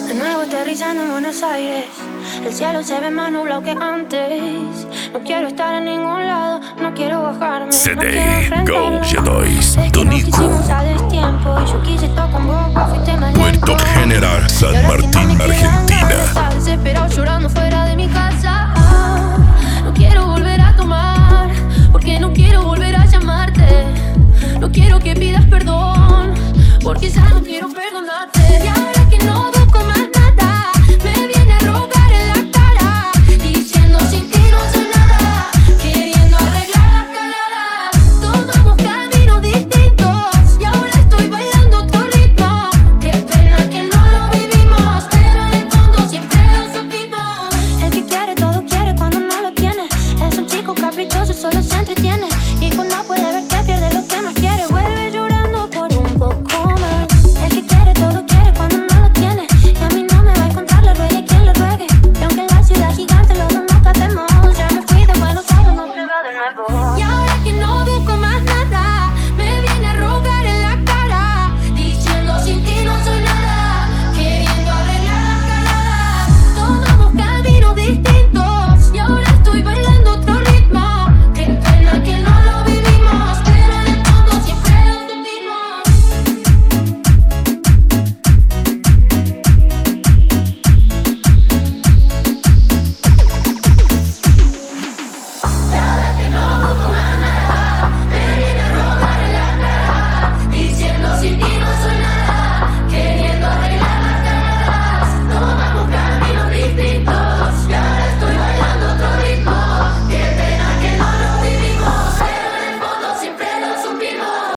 De nuevo aterrizando en Buenos Aires, el cielo se ve más nublado que antes. No quiero estar en ningún lado, no quiero bajarme, no quiero enfrentarme. Go, Es que nos quisimos a destiempo y yo quise estar con vos, fuiste más Puerto lento. General.